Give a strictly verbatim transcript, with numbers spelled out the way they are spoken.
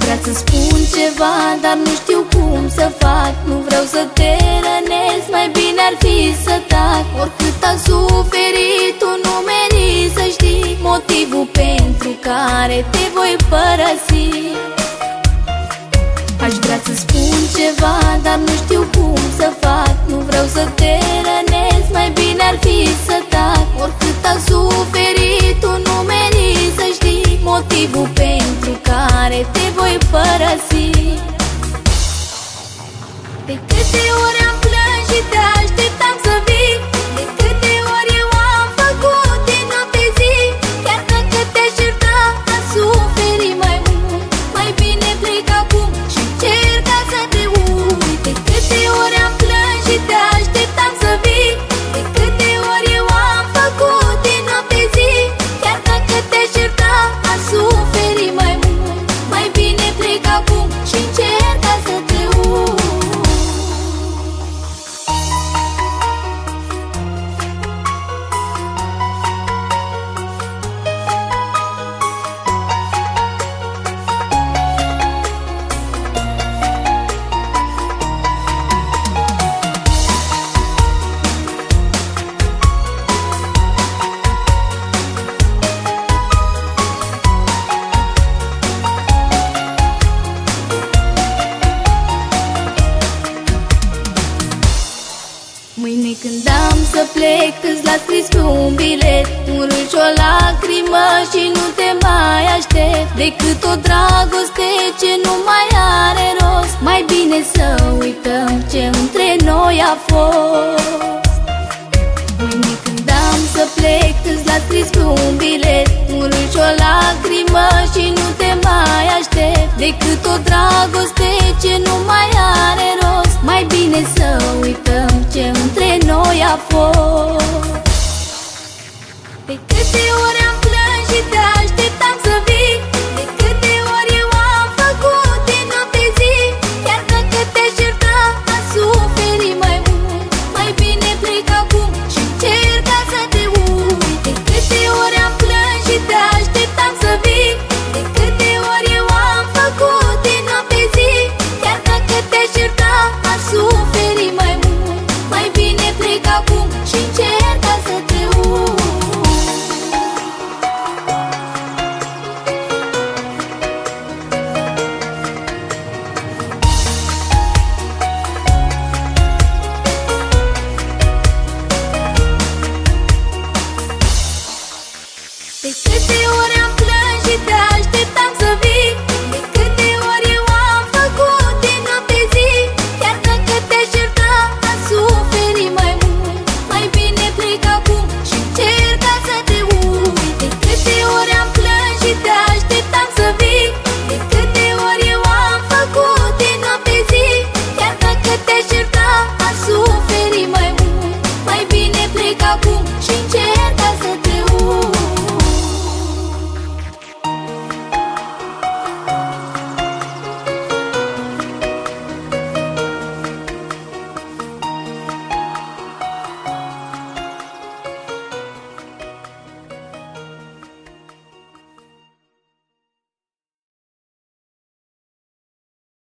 vrea să spun ceva, dar nu știu cum să fac. Nu vreau să te rănesc, mai bine ar fi să tac. Oricât am suferit, tu nu meriți să știi motivul pentru care te voi părăsi. Aș vrea să spun ceva, dar nu știu cum să fac. Nu vreau să te rănesc, mai bine ar fi să tac. Oricât am suferit, tu nu meriți să știi motivul pentru care te voi părăsi. De câte ori am plâns și te așteptam să vii, de câte ori eu am făcut din noapte zi. Chiar dacă te-aș ierta, am suferit mai mult. Mai bine plec acum și încerc ca să te uit. De câte ori am plâns și te așteptam să vii, de câte ori eu am făcut din noapte zi. Chiar dacă te-aș ierta, am suferit mai mult. Mai bine plec acum și încerc ca să te uit. Mâine când am să plec, îți las scris pe un bilet un râs și o lacrimă și nu te mai aștept. Decât o dragoste ce nu mai are rost, mai bine să uităm ce între noi a fost. Mâine când am să plec, îți las scris pe un bilet un râs și o lacrimă și nu te mai aștept. Decât o dragoste ce nu mai are rost, mai bine să uităm ce între noi a fost. Pe cât